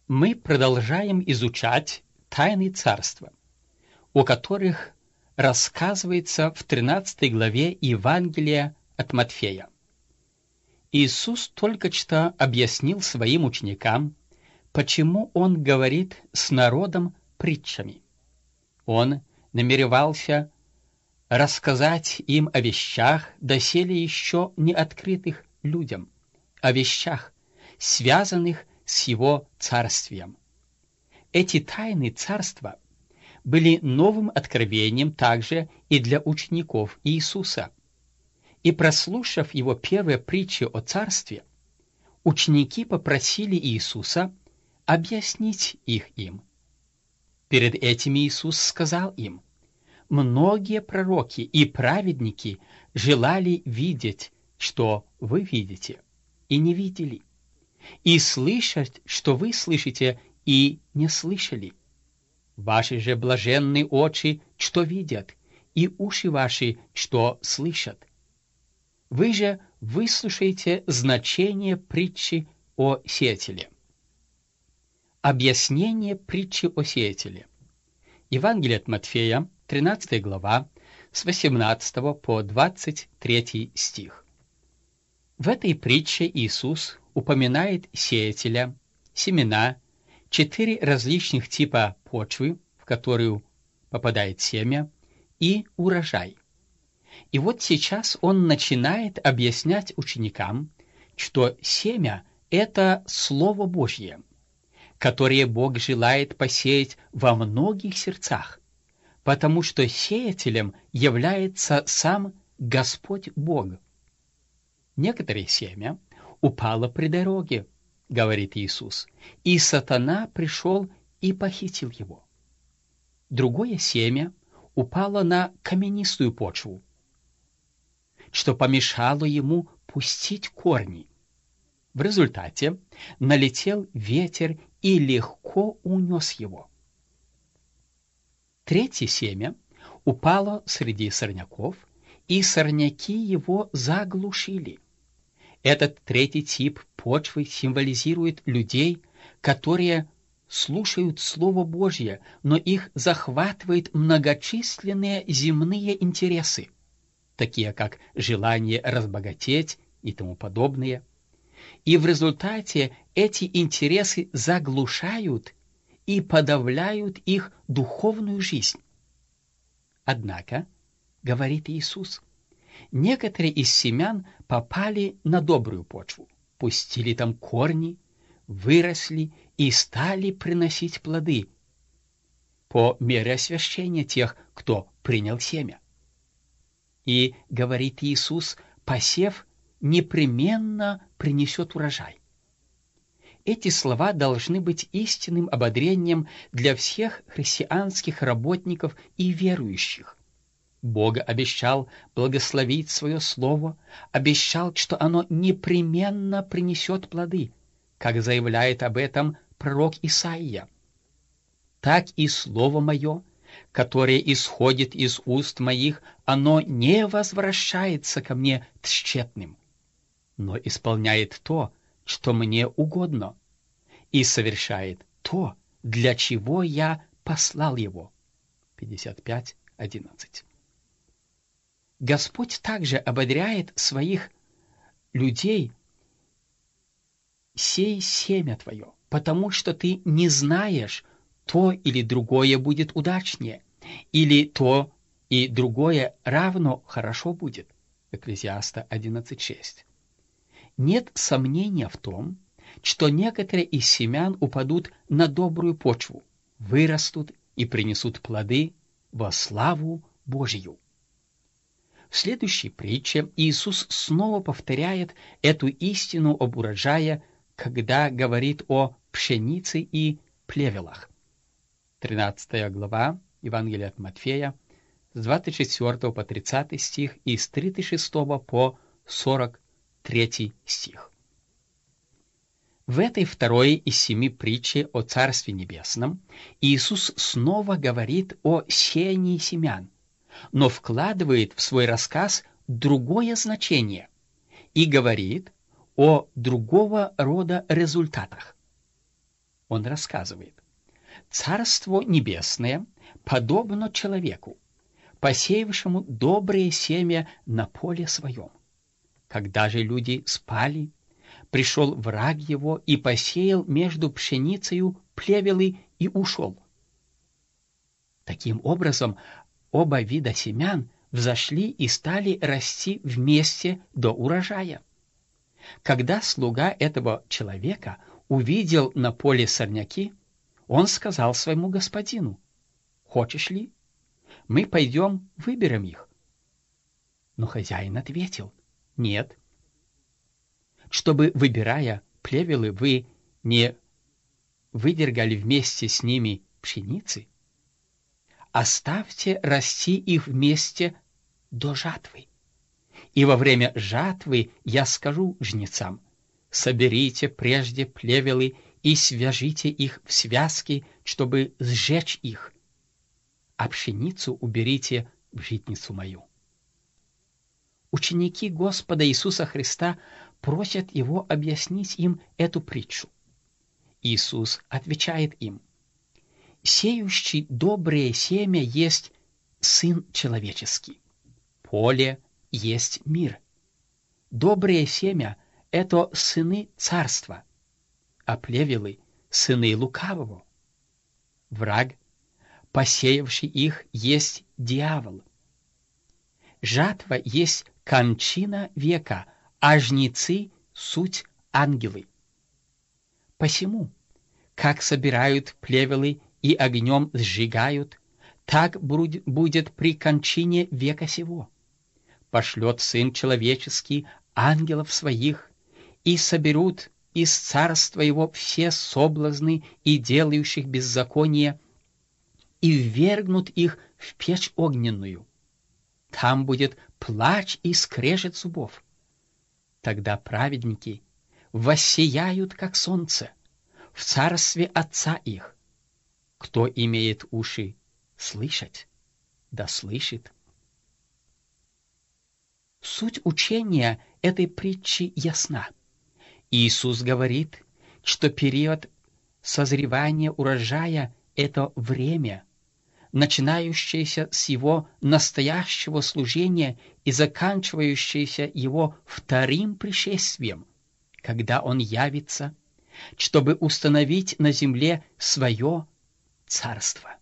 Мы продолжаем изучать тайны царства, о которых рассказывается в 13 главе Евангелия от Матфея. Иисус только что объяснил своим ученикам, почему Он говорит с народом притчами. Он намеревался рассказать им о вещах, доселе еще не открытых людям, о вещах, связанных с Его царствием. Эти тайны царства были новым откровением также и для учеников Иисуса. И прослушав Его первые притчи о царстве, ученики попросили Иисуса объяснить их им. Перед этим Иисус сказал им: «Многие пророки и праведники желали видеть, что вы видите, и не видели, и слышать, что вы слышите, и не слышали. Ваши же блаженные очи, что видят, и уши ваши, что слышат. Вы же выслушаете значение притчи о сеятеле». Объяснение притчи о сеятеле. Евангелие от Матфея, 13 глава, с 18 по 23 стих. В этой притче Иисус упоминает сеятеля, семена, 4 различных типа почвы, в которую попадает семя, и урожай. И вот сейчас Он начинает объяснять ученикам, что семя — это Слово Божье, которое Бог желает посеять во многих сердцах, потому что сеятелем является сам Господь Бог. Некоторое семя упало при дороге, говорит Иисус, и сатана пришел и похитил его. Другое семя упало на каменистую почву, что помешало ему пустить корни. В результате налетел ветер и легко унес его. Третье семя упало среди сорняков, и сорняки его заглушили. Этот третий тип почвы символизирует людей, которые слушают Слово Божье, но их захватывают многочисленные земные интересы, такие как желание разбогатеть и тому подобное. И в результате эти интересы заглушают и подавляют их духовную жизнь. Однако, говорит Иисус, некоторые из семян попали на добрую почву, пустили там корни, выросли и стали приносить плоды по мере освящения тех, кто принял семя. И, говорит Иисус, посев непременно принесет урожай. Эти слова должны быть истинным ободрением для всех христианских работников и верующих. Бог обещал благословить свое слово, обещал, что оно непременно принесет плоды, как заявляет об этом пророк Исаия. Так и слово мое, которое исходит из уст моих, оно не возвращается ко мне тщетным, но исполняет то, что мне угодно, и совершает то, для чего я послал его. 55:11. Господь также ободряет своих людей: «Сей семя твое, потому что ты не знаешь, то или другое будет удачнее, или то и другое равно хорошо будет». Экклезиаста 11:6. Нет сомнения в том, что некоторые из семян упадут на добрую почву, вырастут и принесут плоды во славу Божью. В следующей притче Иисус снова повторяет эту истину об урожае, когда говорит о пшенице и плевелах. 13 глава Евангелия от Матфея, с 24 по 30 стих и с 36 по 43 стих. В этой второй из 7 притчи о Царстве Небесном Иисус снова говорит о сеянии семян, но вкладывает в свой рассказ другое значение и говорит о другого рода результатах. Он рассказывает: «Царство небесное подобно человеку, посеявшему доброе семя на поле своем. Когда же люди спали, пришел враг его и посеял между пшеницею плевелы и ушел». Таким образом, оба вида семян взошли и стали расти вместе до урожая. Когда слуга этого человека увидел на поле сорняки, он сказал своему господину: «Хочешь ли, мы пойдем выберем их?» Но хозяин ответил: «Нет. Чтобы, выбирая плевелы, вы не выдергали вместе с ними пшеницы, оставьте расти их вместе до жатвы. И во время жатвы я скажу жнецам: соберите прежде плевелы и свяжите их в связки, чтобы сжечь их, а пшеницу уберите в житницу мою». Ученики Господа Иисуса Христа просят Его объяснить им эту притчу. Иисус отвечает им: «Сеющий доброе семя есть Сын Человеческий. Поле есть мир. Доброе семя — это сыны царства, а плевелы — сыны лукавого. Враг, посеявший их, есть дьявол. Жатва есть кончина века, а жнецы — суть ангелы. Посему, как собирают плевелы и огнем сжигают, так будет при кончине века сего. Пошлет Сын Человеческий ангелов своих, и соберут из царства его все соблазны и делающих беззаконие, и ввергнут их в печь огненную. Там будет плач и скрежет зубов. Тогда праведники воссияют, как солнце, в царстве Отца их. Кто имеет уши слышать, да слышит». Суть учения этой притчи ясна. Иисус говорит, что период созревания урожая — это время, начинающееся с его настоящего служения и заканчивающееся его вторым пришествием, когда он явится, чтобы установить на земле свое царство.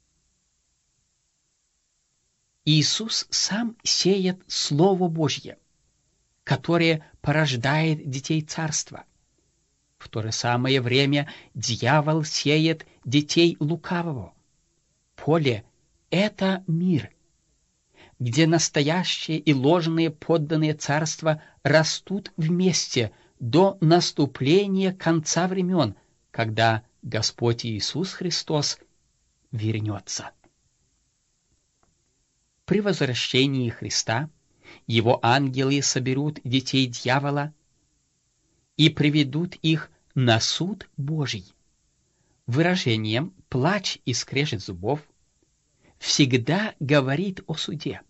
Иисус сам сеет Слово Божье, которое порождает детей царства. В то же самое время дьявол сеет детей лукавого. Поле — это мир, где настоящие и ложные подданные царства растут вместе до наступления конца времен, когда Господь Иисус Христос вернется. При возвращении Христа Его ангелы соберут детей дьявола и приведут их на суд Божий. Выражением «плач и скрежет зубов» всегда говорит о суде.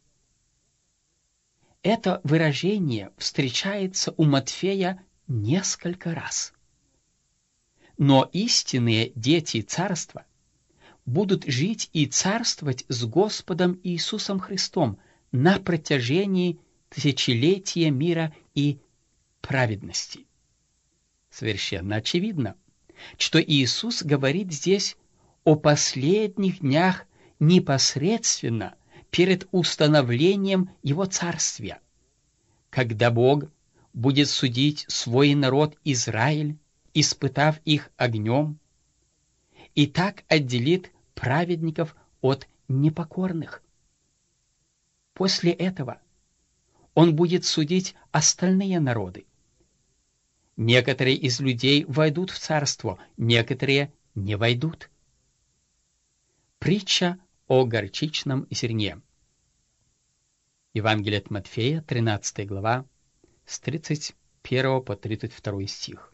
Это выражение встречается у Матфея несколько раз. Но истинные дети царства будут жить и царствовать с Господом Иисусом Христом на протяжении тысячелетия мира и праведности. Совершенно очевидно, что Иисус говорит здесь о последних днях непосредственно перед установлением Его царствия, когда Бог будет судить свой народ Израиль, испытав их огнем, и так отделит праведников от непокорных. После этого Он будет судить остальные народы. Некоторые из людей войдут в царство, некоторые не войдут. Притча о горчичном зерне. Евангелие от Матфея, 13 глава, с 31 по 32 стих.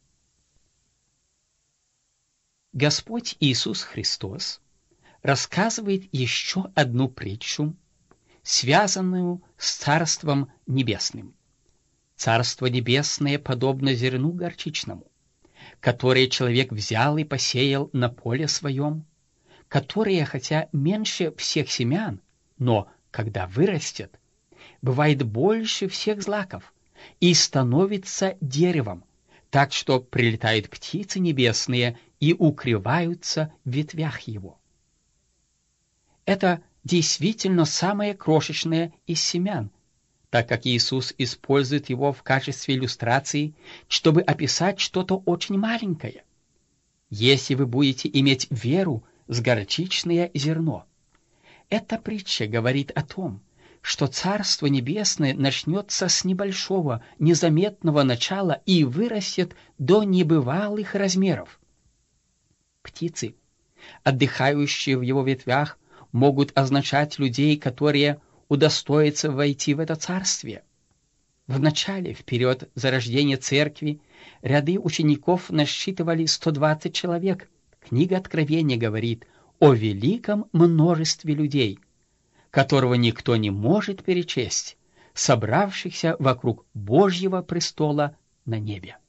Господь Иисус Христос рассказывает еще одну притчу, связанную с Царством Небесным. Царство Небесное подобно зерну горчичному, которые человек взял и посеял на поле своем, которые, хотя меньше всех семян, но когда вырастет, бывает больше всех злаков и становится деревом, так что прилетают птицы небесные и укрываются в ветвях его. Это действительно самое крошечное из семян, так как Иисус использует его в качестве иллюстрации, чтобы описать что-то очень маленькое. Если вы будете иметь веру с горчичное зерно. Эта притча говорит о том, что Царство Небесное начнется с небольшого, незаметного начала и вырастет до небывалых размеров. Птицы, отдыхающие в его ветвях, могут означать людей, которые удостоятся войти в это царствие. Вначале, в период зарождения церкви, ряды учеников насчитывали 120 человек. Книга Откровения говорит о великом множестве людей, которого никто не может перечесть, собравшихся вокруг Божьего престола на небе.